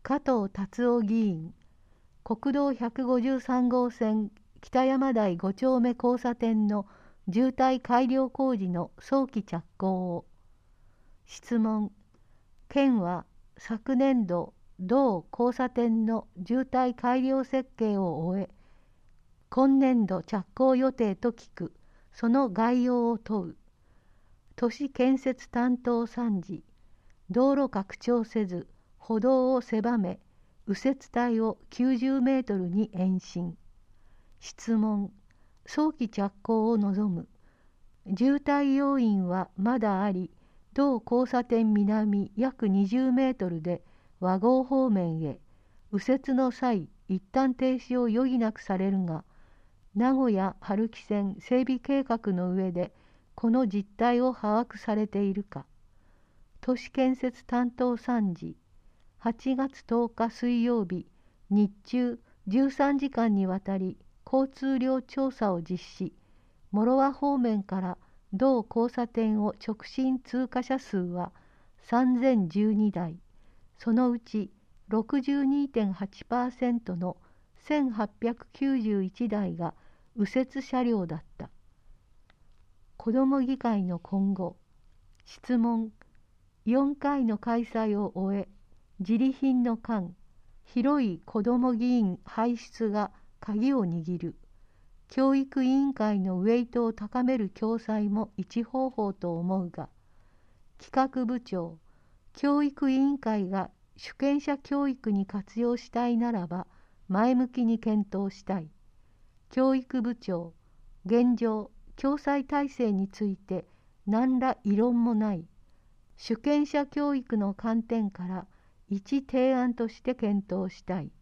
加藤達夫議員、国道153号線北山台5丁目交差点の渋滞改良工事の早期着工を。質問。県は昨年度同交差点の渋滞改良設計を終え、今年度着工予定と聞く。その概要を問う。都市建設担当参事。道路拡張せず歩道を狭め、右折帯を90メートルに延伸。質問。早期着工を望む。渋滞要因はまだあり、同交差点南約20メートルで和合方面へ、右折の際一旦停止を余儀なくされるが、名古屋春木線整備計画の上でこの実態を把握されているか。都市建設担当参事。8月10日水曜日、日中13時間にわたり交通量調査を実施。諸和方面から同交差点を直進通過車数は3012台、そのうち 62.8% の1891台が右折車両だった。子ども議会の今後。質問。4回の開催を終え、自利品の間、広い子ども議員輩出が鍵を握る。教育委員会のウェイトを高める共催も一方法と思うが、企画部長、教育委員会が主権者教育に活用したいならば前向きに検討したい。教育部長、現状、共催体制について何ら異論もない。主権者教育の観点から一提案として検討したい。